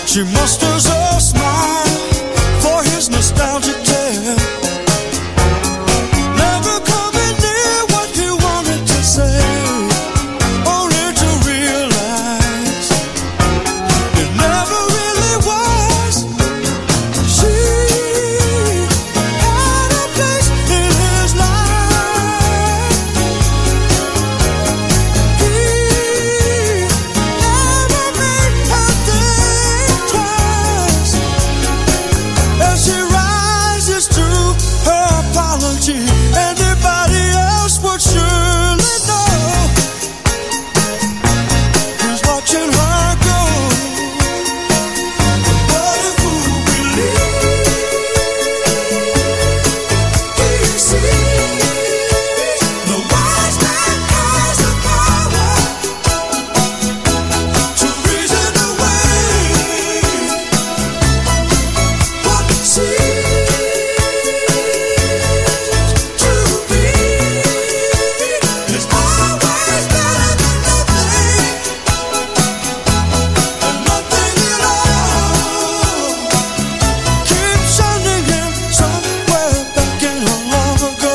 She musters a smile for his nostalgic tale. Never coming near what he wanted to say, only to realize it never really was. She had a place in his life. He never made her think twice. As she rises to her apology, anybody else would surely know who's watching her go. But a fool believes he sees the wise man has the power to reason away what seems to be is always better than nothing, and nothing at all. Keep sending him somewhere back in a long ago,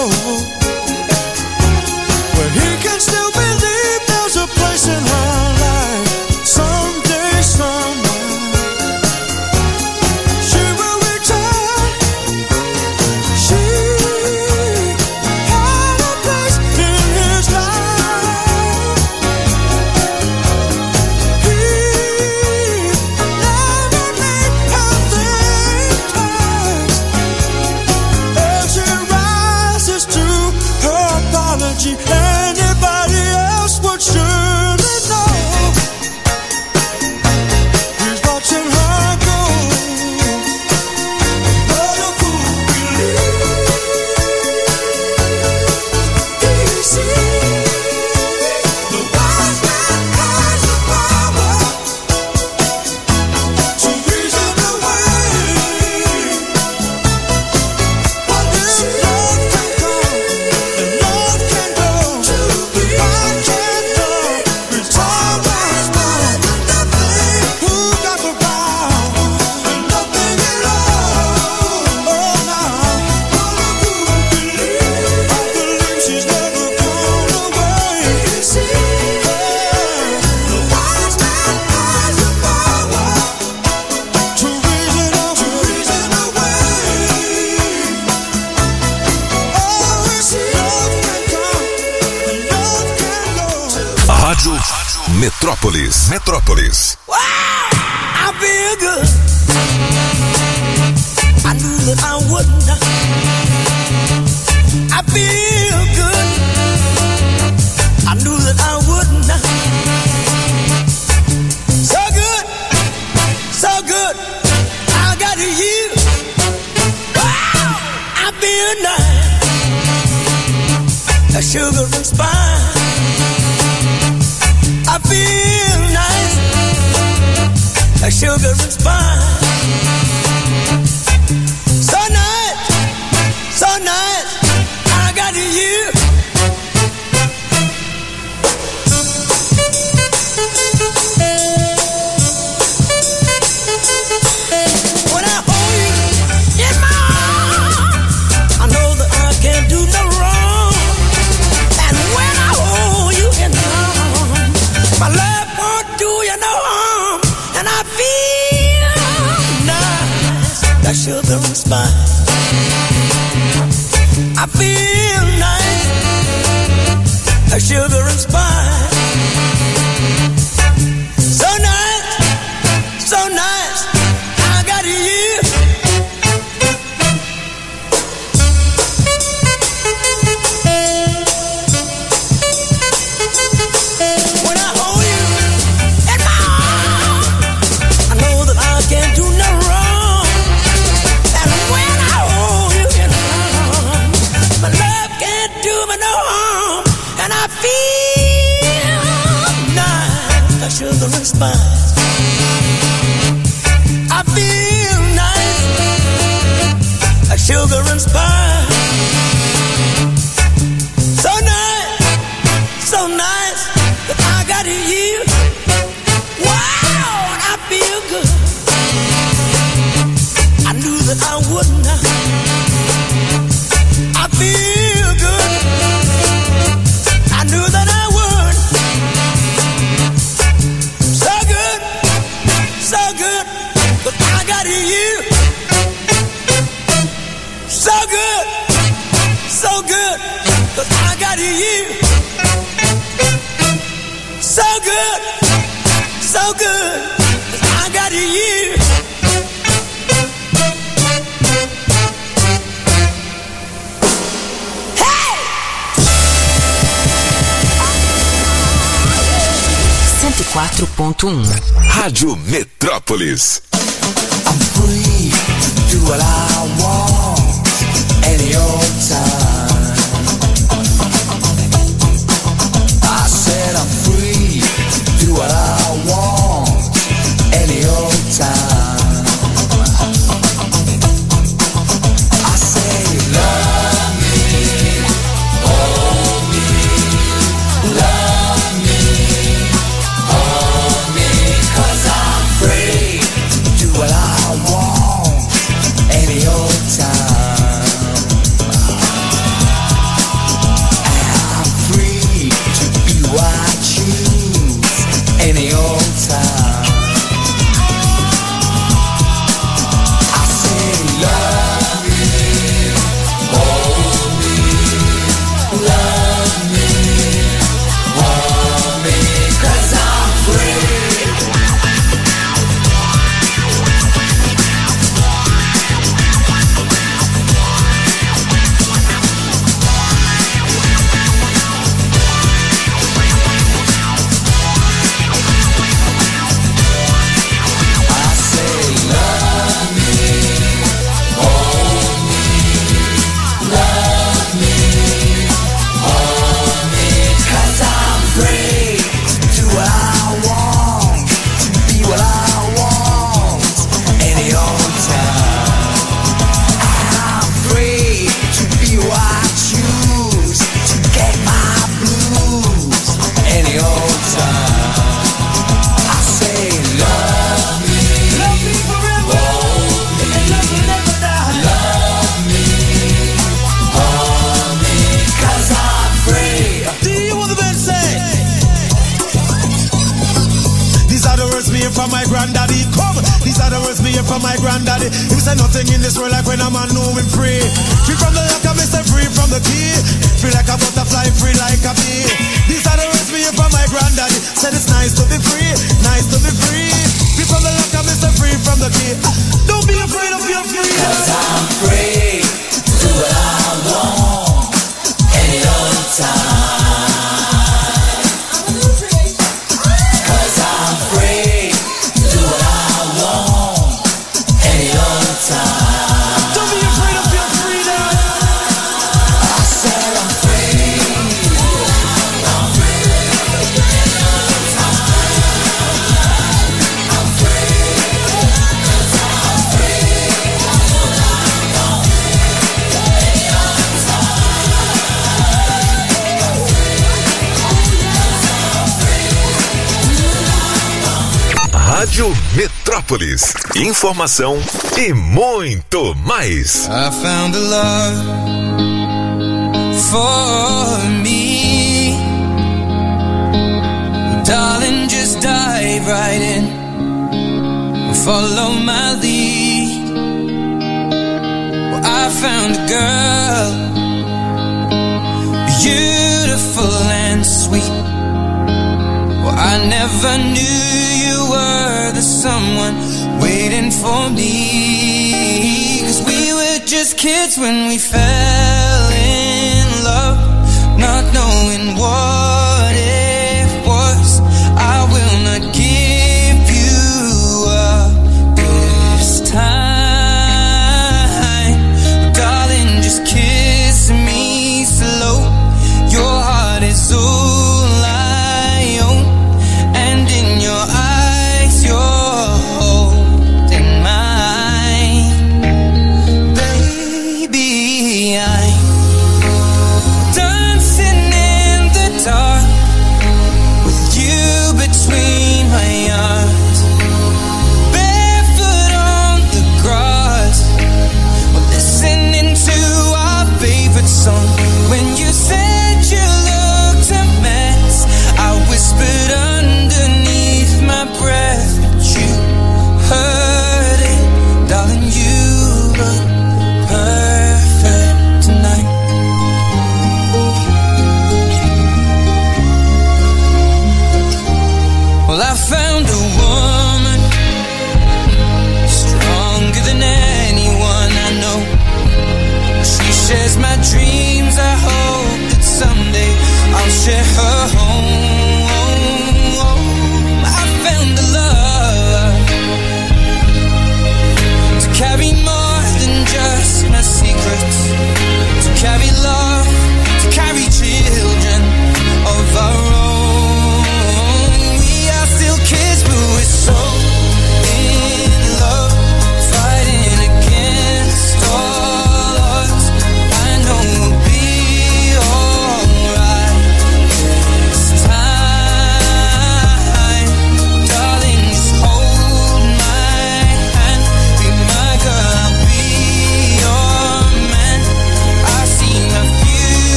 where he can still believe there's a place in her life. Someday, somewhere, she will return. She had a place in his life. He never made her think twice. As she rises to her apology, anybody else would surely know he's watching her go. But a fool believes he sees the wise man has the power to reason away what if love can come and love can go. I can't know it's always better than nothing. Who got the power and nothing at all? Oh, now, but a fool believes, I believe she's never gone away. He sees the wise man has the power to reason away. Oh, it's love can come and love can go. Rádio Metrópolis. Metrópolis. Wow, I feel good. I knew that I wouldn't. I feel good. I knew that I wouldn't. So good, so good. I got you. Wow, I feel nice. A sugar and spice. I feel nice, like sugar and spice. So nice, so nice. I got you. When I hold you in my arms, I know that I can't do no wrong. And when I hold you in my arms, my love won't do you no harm. And I feel nice, like sugar and spice. I feel nice, like sugar and spice. So nice, so nice. I got you. When I hold you in my arms, I know that I can't do no wrong. And when I hold you in my arms, my love can't do me no harm. And I feel nice, like sugar and spice. got you. So good, so good, 'cause I got you. So good, so good, 'cause I got you. Hey! 104.1 Rádio Metrópolis. I'm free to do what I want any old time. I said I'm free to do what I want any old time. I say love me, hold me, love me, hold me, 'cause I'm free to do what I want any old time. I'm free to be who I choose any old time. I say love me, hold me, love me, 'cause I'm free. From my granddaddy, come. These are the words me hear from my granddaddy. He said nothing in this world like when a man know him free. Free from the lock, I say free from the key. Free like a butterfly, free like a bee. These are the words me hear from my granddaddy. Said it's nice to be free, nice to be free. Free from the lock, I say free from the key. Don't be afraid of your freedom. 'Cause I'm free to do what I want any old time. Don't be afraid of your freedom. I said I'm free. I'm free. I'm Rádio Metrópolis. Informação e muito mais. I found a love for me. Darling, just dive right in. Follow my lead. Well, I found a girl, beautiful and sweet. Well, I never knew you were the someone waiting for me. 'Cause we were just kids when we fell in love, not knowing what it was. I will not give you up this time. Darling, just kiss me slow. Your heart is all I own, and in your eyes you're holding mine. Baby, I'm dancing in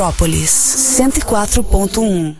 Metrópolis 104.1.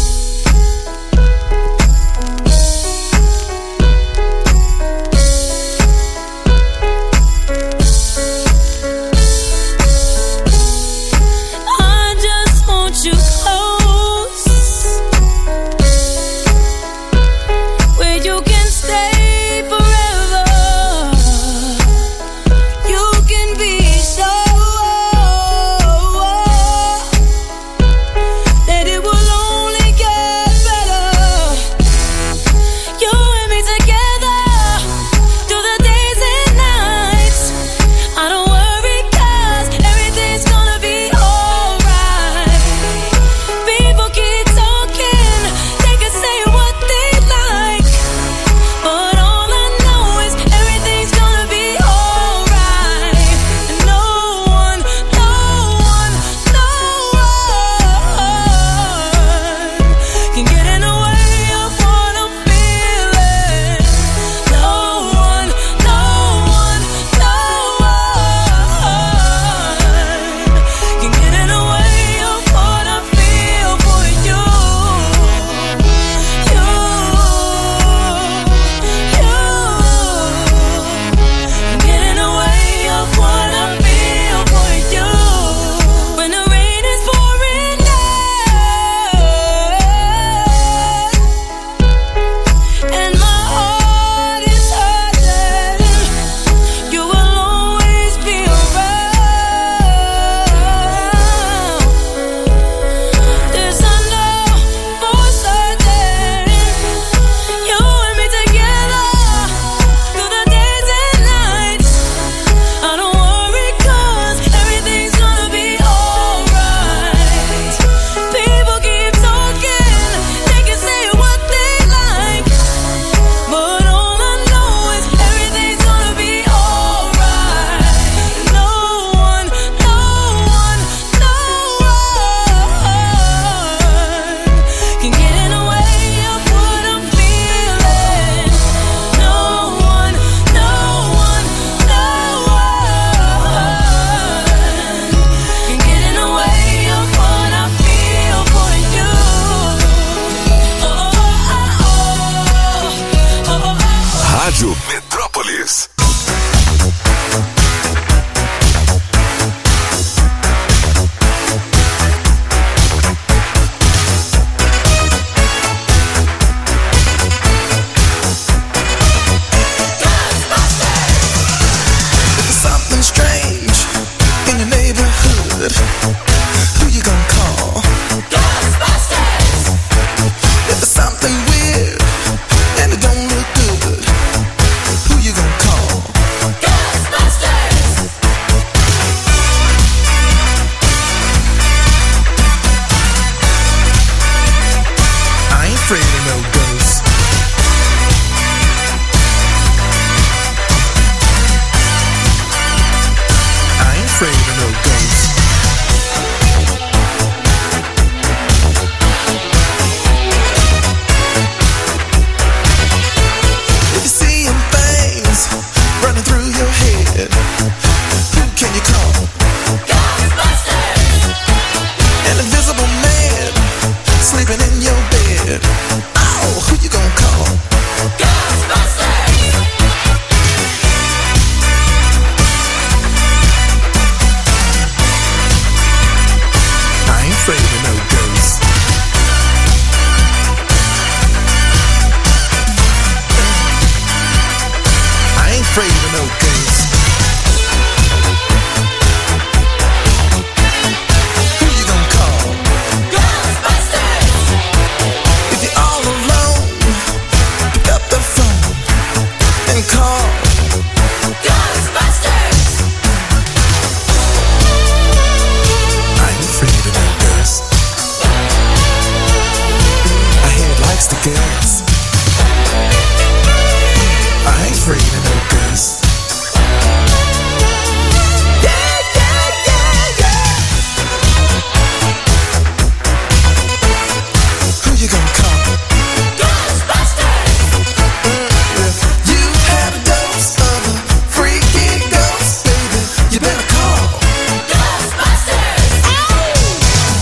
Rádio Metrópolis. Something strange in your neighborhood. Who you gonna call? Ghostbusters! If there's something weird and it don't look good, who you gonna call? Ghostbusters! I ain't afraid of no ghosts. I ain't afraid of no ghosts. If you see things running through your head, who can you call? Ghostbusters! An invisible man sleeping in your bed. Oh, who you gonna call? Ghostbusters! I ain't afraid of no ghosts. I ain't afraid of no ghosts. Who you gonna call? Ghostbusters! If you're all alone, pick up the phone and call Ghostbusters! I ain't afraid of no ghosts. I hear it likes the girls. I ain't afraid of no ghosts. Yeah, yeah, yeah, yeah. Who you gonna call? Ghostbusters! If you had a dose of a freaky ghost, baby, you better call Ghostbusters!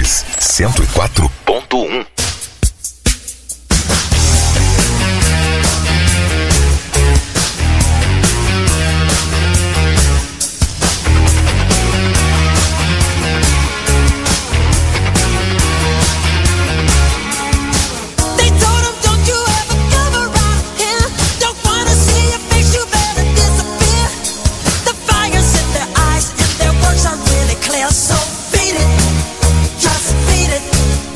Metrópolis 104.1. So beat it, just beat it.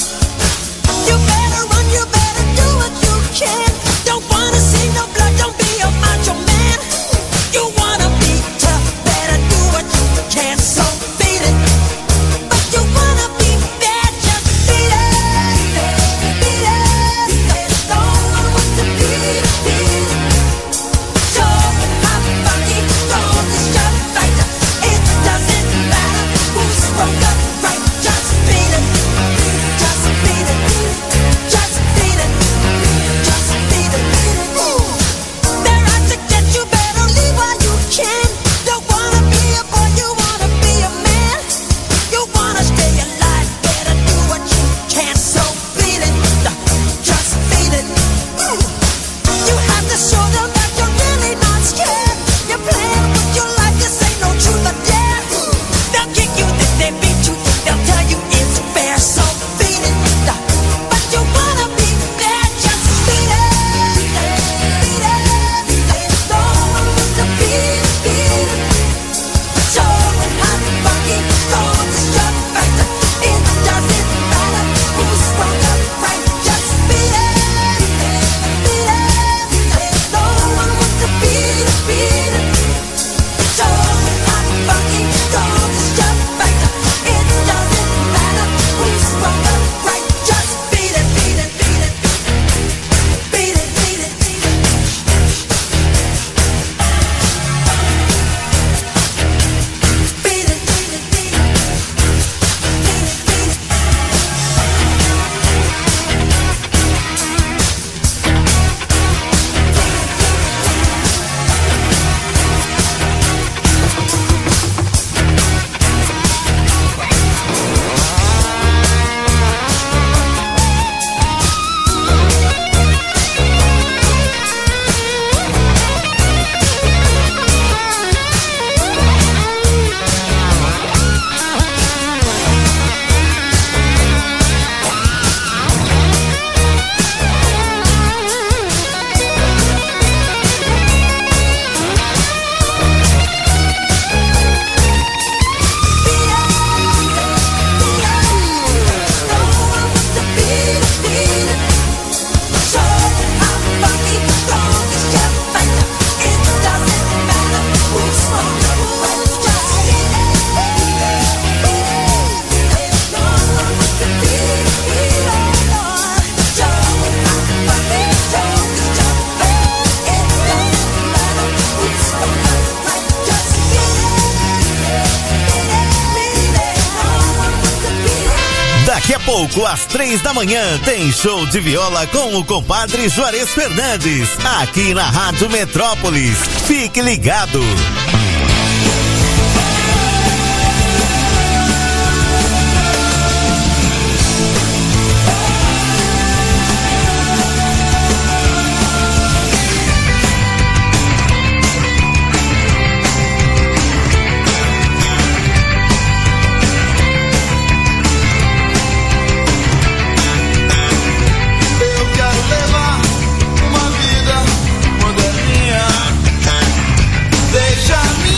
You better run, you better do what you can. Don't wanna see no blood, don't be a macho man. You wanna be tough, better do what you can. So beat it, but you wanna be bad, just beat it. Beat it, no one wants to beat it. So I'm funky, don't just fight. It doesn't matter who's wrong or right, just beat it. Just beat it. Just beat it. Just beat it. They're out to get you, better leave while you can. Don't wanna be a boy, you wanna be a man. You wanna stay alive, better do what you can. So beat it. Just beat it. You have to show them that you're really not scared. You're playing with your life, this ain't no truth or dare. They'll kick you, then they beat you, they'll tell you it's fair. So beat it, but you wanna be bad, just beat it. Beat it, no one wants to beat it. So I'm funky, don't just fight. It doesn't matter who's wrong or right, just beat it. Beat it, no one wants to beat it. So I'm funky, don't just fight. It doesn't matter who's wrong or right, just beat it, beat it, beat it. Beat it, beat it, beat it. Beat it, beat it, beat it. Beat it, beat it. Daqui a pouco, às 3 da manhã, tem show de viola com o compadre Juarez Fernandes, aqui na Rádio Metrópolis. Fique ligado. Eu quero levar uma vida moderninha. Deixa-me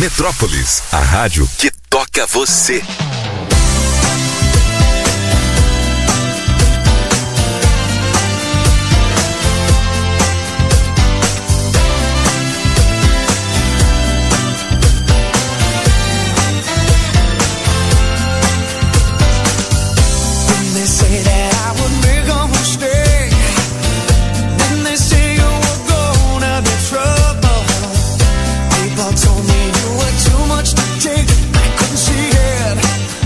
Metrópolis, a rádio que toca você. Told me you were too much to take. I couldn't see it.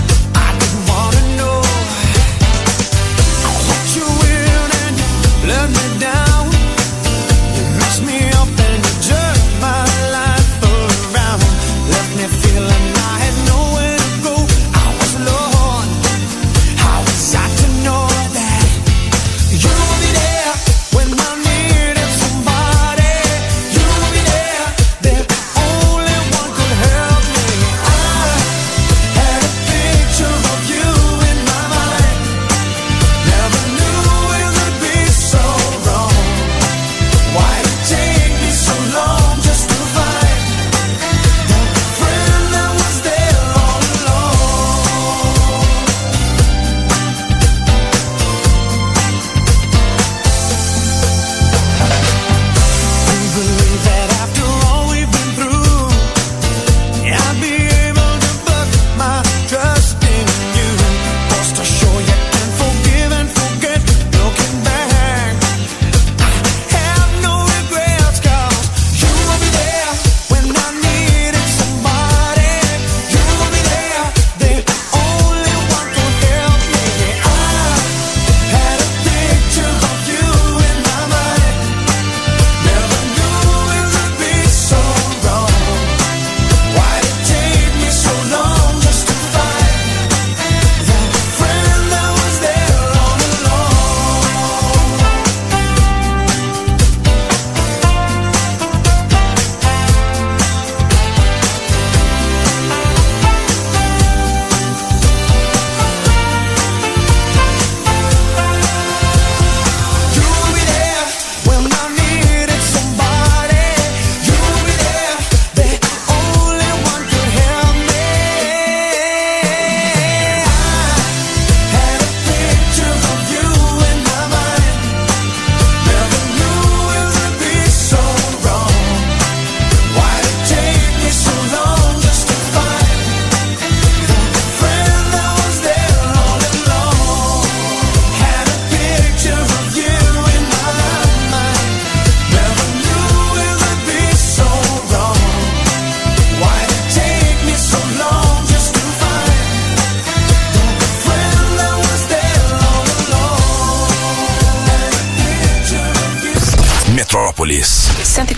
Metrópolis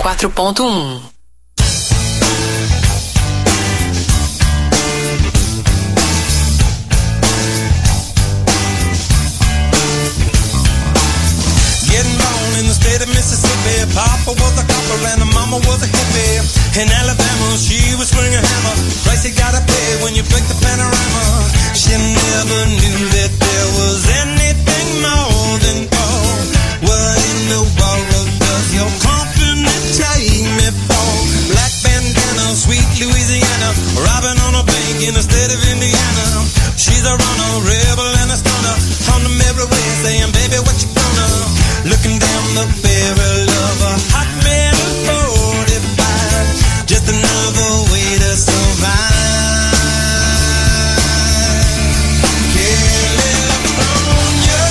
104.1. State of Mississippi, Papa was a copper and the mama was a hippie. In Alabama, she was swinging a hammer. Price you gotta pay when you break the panorama. She never knew that there was anything more than gold. What in the world does your company take me for? Black bandana, sweet Louisiana, robbing on a bank in the state of Indiana. She's a runner, rebel and a stunner. On the mirror way saying, baby, what you gonna? Looking down the barrel of a hot metal 45, just another way to survive. California,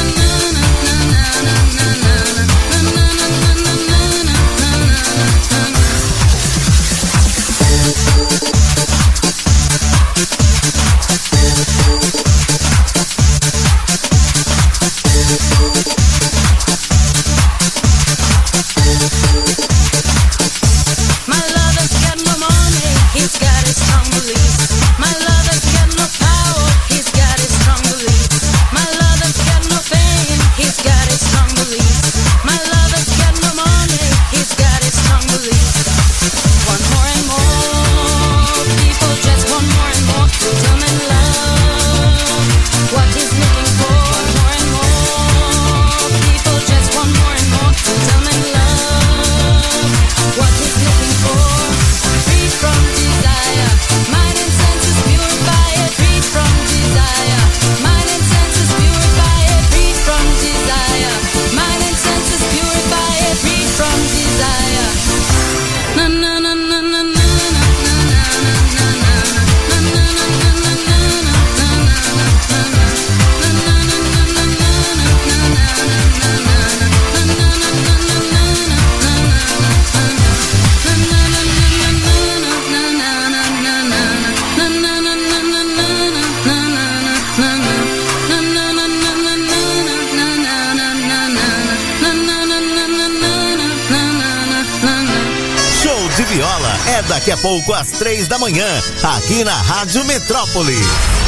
Viola é daqui a pouco às 3 da manhã, aqui na Rádio Metrópolis.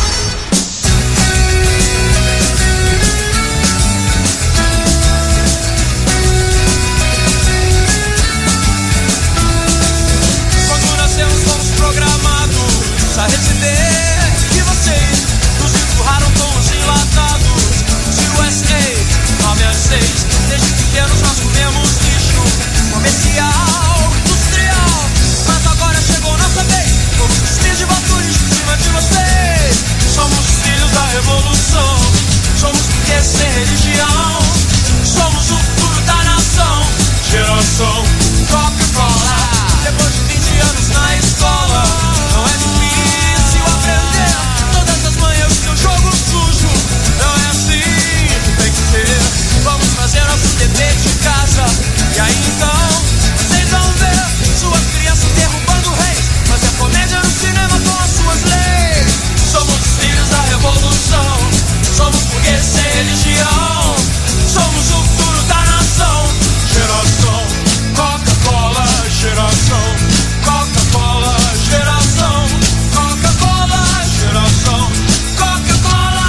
Quando nascemos fomos programados a receber de vocês. Nos empurraram com os enlatados de USA, 9 às 6. Desde pequenos nós comemos lixo comercial, industrial. Mas agora chegou nossa vez. Somos os filhos de Baturis em cima de vocês. Somos filhos da revolução. Somos porque sem religião. Somos o futuro da nação. Geração Coca-Cola. Depois de 20 anos na escola, não é difícil aprender. Todas as manhãs que eu jogo sujo. Não é assim que tem que ser. Vamos fazer nosso dever de casa. E aí então, vocês vão ver suas crianças derrubando reis. Fazer comédia no cinema com as suas leis. Somos filhos da revolução. Somos burgueses sem religião. Somos o futuro da nação. Geração Coca-Cola. Geração Coca-Cola. Geração Coca-Cola. Geração Coca-Cola.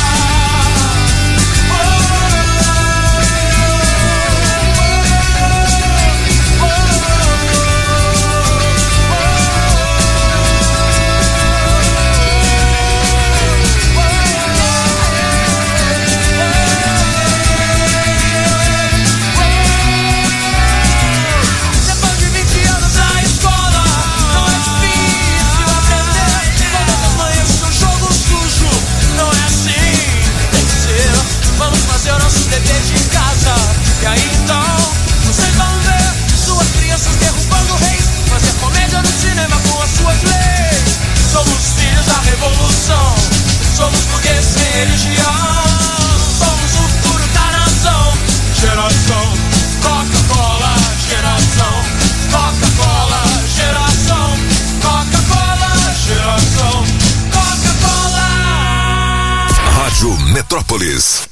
Depois de 20 anos na escola, não é difícil aprender. Todas as manhãs que eu jogo sujo. Não é assim que tem que ser. Vamos fazer o nosso dever de casa. E aí então, vocês vão ver suas crianças derrubando reis. Fazer comédia no cinema com as suas leis. Somos filhos da revolução. Somos burgueses sem religião. Somos o futuro da nação. Geração Coca-Cola. Geração Coca-Cola. Geração Coca-Cola. Geração Coca-Cola. Rádio Metrópolis.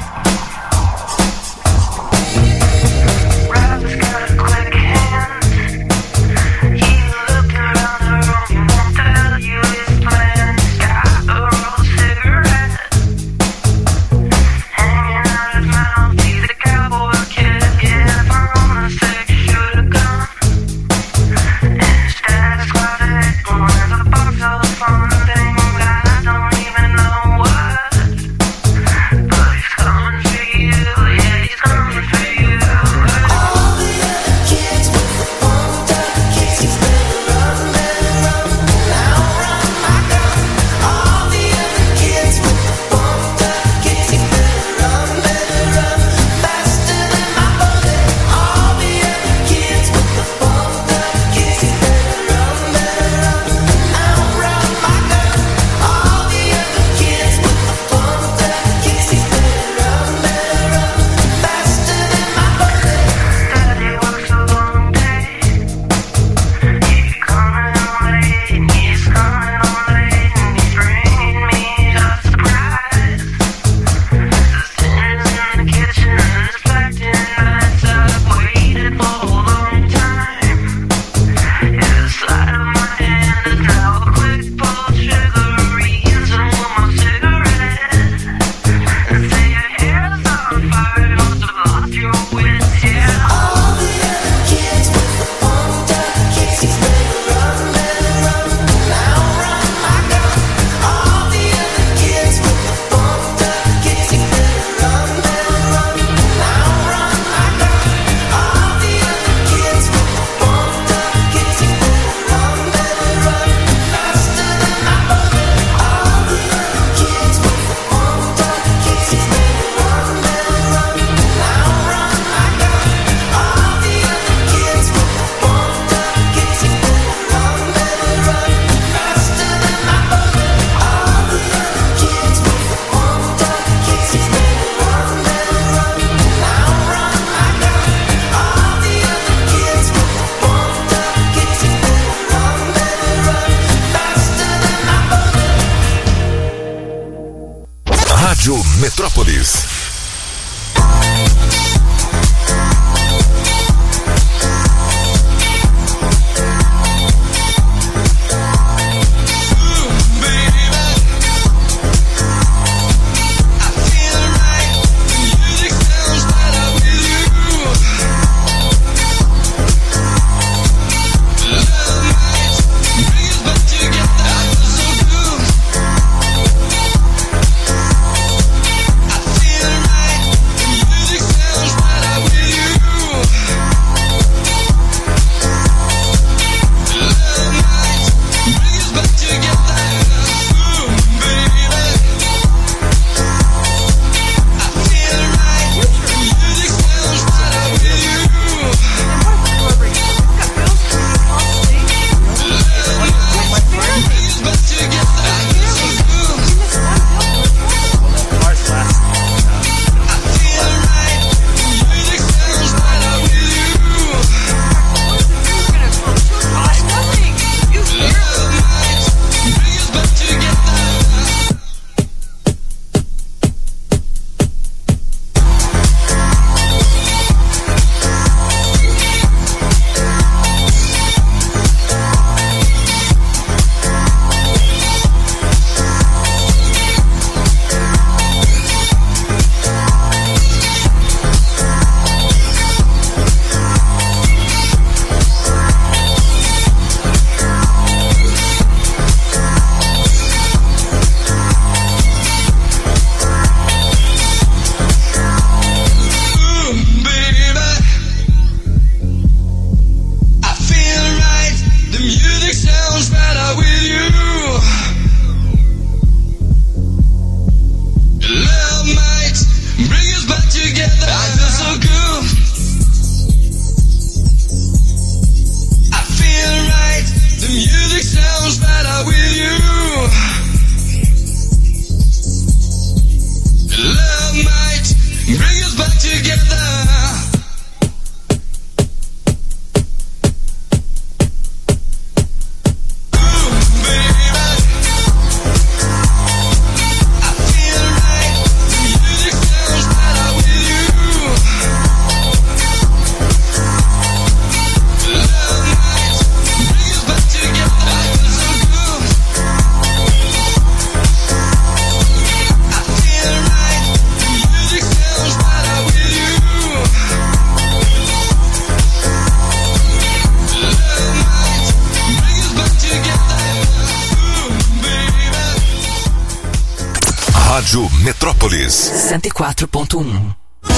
Rádio Metrópolis. Rádio Metrópolis 104.1.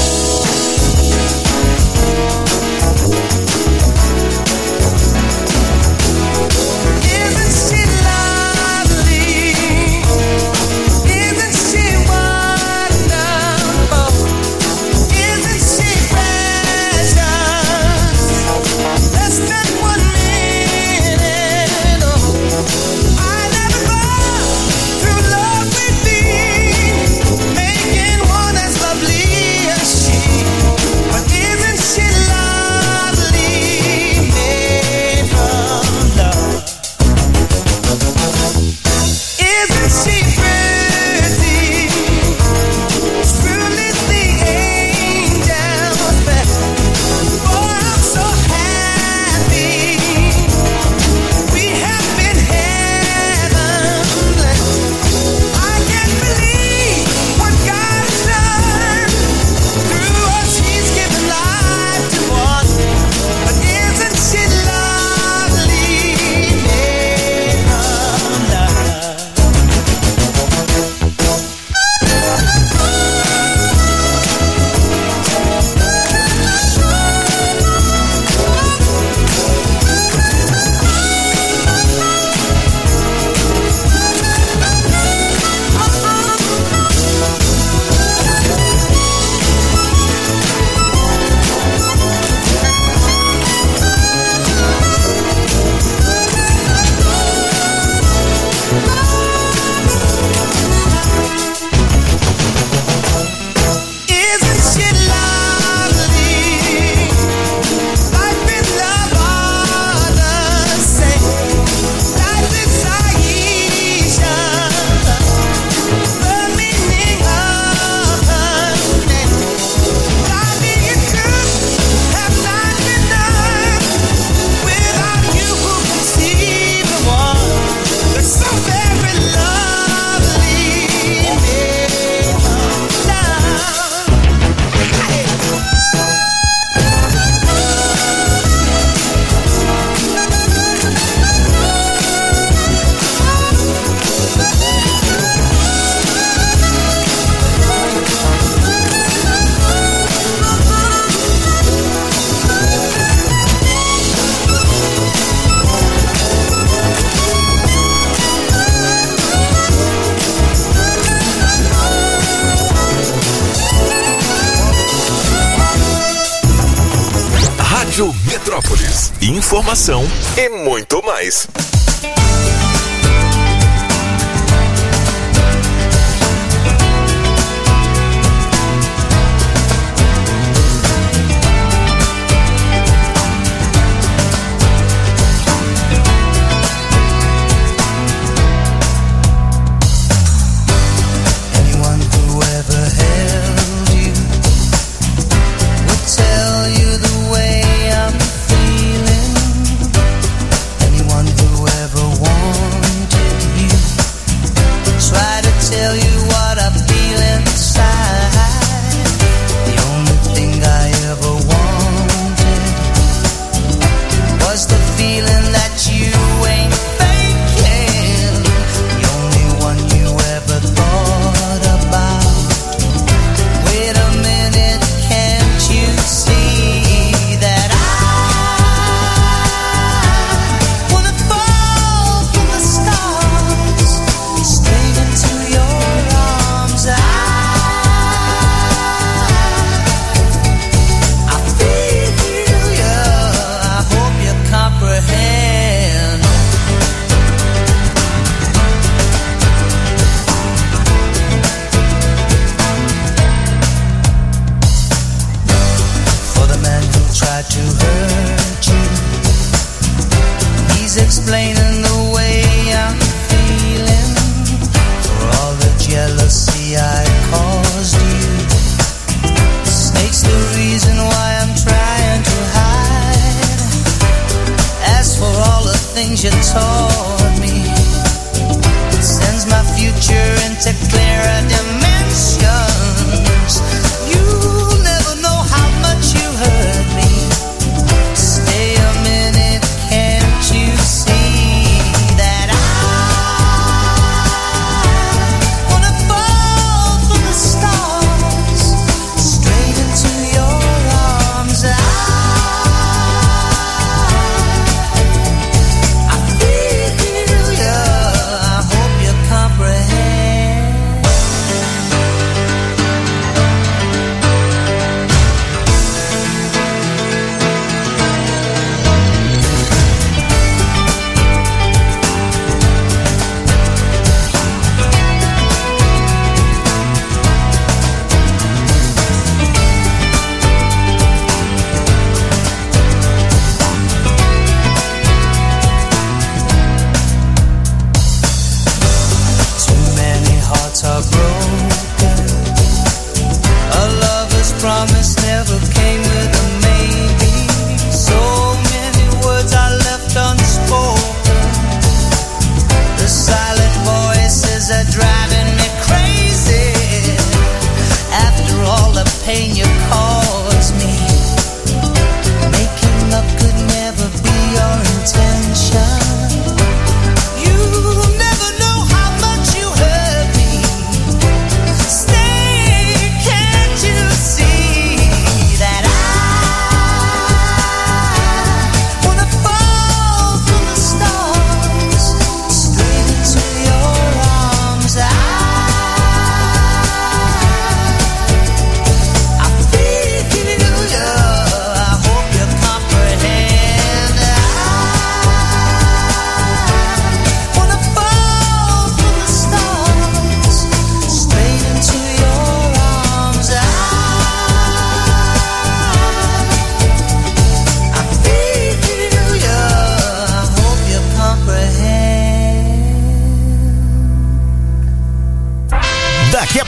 Metrópolis, informação e muito mais.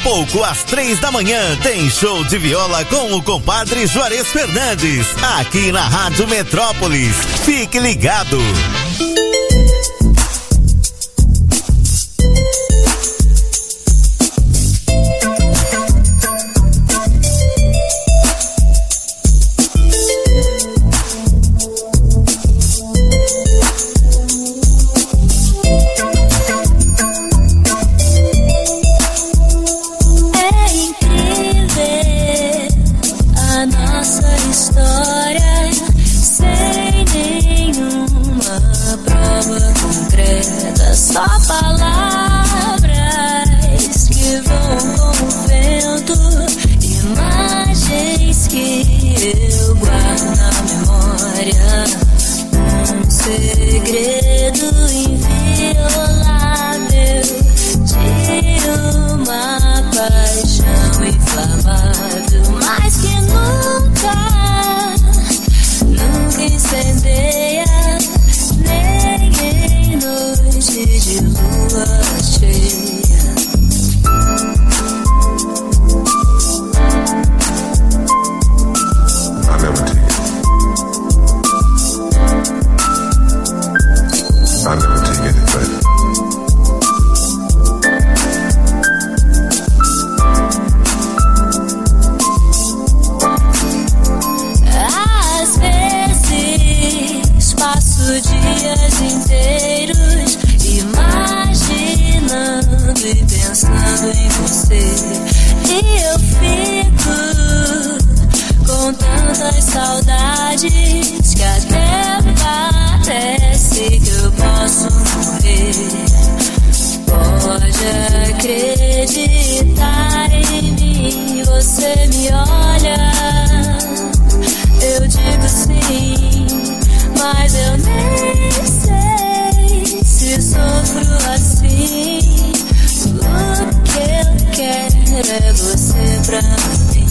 pouco, às 3 da manhã, tem show de viola com o compadre Juarez Fernandes, aqui na Rádio Metrópolis. Fique ligado. Só palavras que voam com o vento, imagens que eu guardo na memória, um segredo inviolável de uma paixão inflamável, mas que nunca incendeia, nem em noite de lua cheia. I never take it. I never take anything. Às vezes passo dias inteiros imaginando e pensando em você, e eu fico com tantas saudades que até parece que eu posso morrer. Pode acreditar em mim, você me olha, eu digo sim, mas eu nem sei se sofro assim. O que eu quero é você pra mim.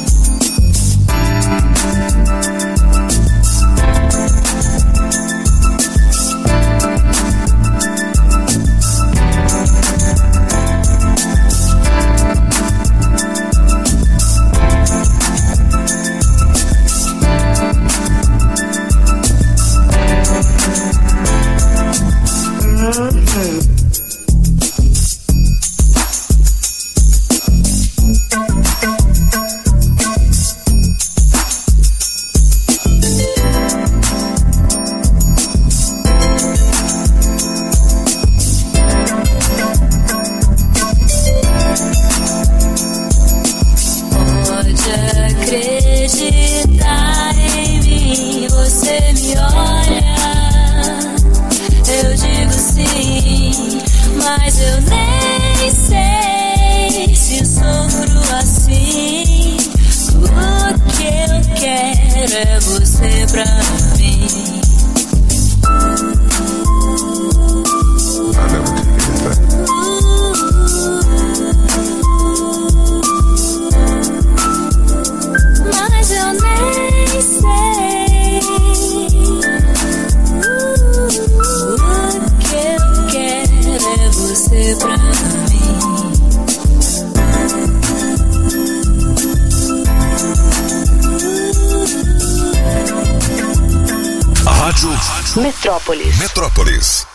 Acreditar em mim, você me olha, eu digo sim, mas eu nem sei se sofro assim. O que eu quero é você pra mim. I never take anything. Mas eu nem sei. O que eu quero é você pra mim. Rádio Metrópolis. Metrópolis.